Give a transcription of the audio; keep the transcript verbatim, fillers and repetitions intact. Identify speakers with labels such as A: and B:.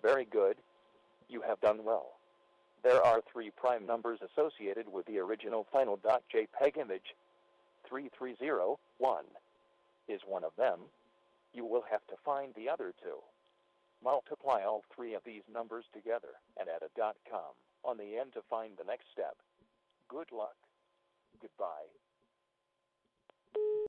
A: Very good. You have done well. There are three prime numbers associated with the original final .jpeg image. three three zero one is one of them. You will have to find the other two. Multiply all three of these numbers together and add a .com on the end to find the next step. Good luck. Goodbye.